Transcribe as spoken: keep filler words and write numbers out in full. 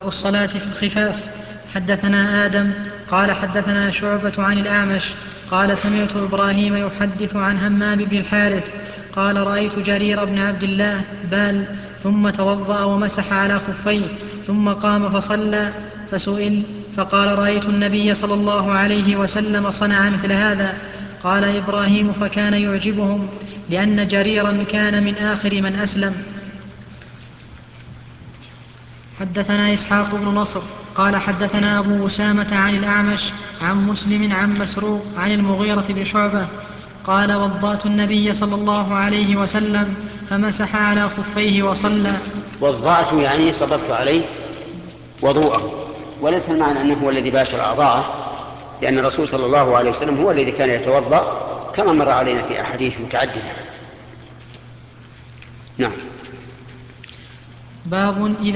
الصلاة في الخفاف. حدثنا آدم قال حدثنا شعبة عن الأعمش قال سمعت إبراهيم يحدث عن همام بن الحارث قال رأيت جرير بن عبد الله بال ثم توضأ ومسح على خفيه ثم قام فصلى فسئل فقال رأيت النبي صلى الله عليه وسلم صنع مثل هذا. قال إبراهيم فكان يعجبهم لأن جريرا كان من آخر من أسلم. حدثنا إسحاق بن نصر قال حدثنا أبو أسامة عن الأعمش عن مسلم عن مسروق عن المغيرة بن شعبة قال وضأت النبي صلى الله عليه وسلم فمسح على خفيه وصلى. وضأت يعني صببت عليه وضوءه، وليس المعنى أنه هو الذي باشر أعضاءه، لأن الرسول صلى الله عليه وسلم هو الذي كان يتوضأ كما مر علينا في أحاديث متعددة. نعم. باب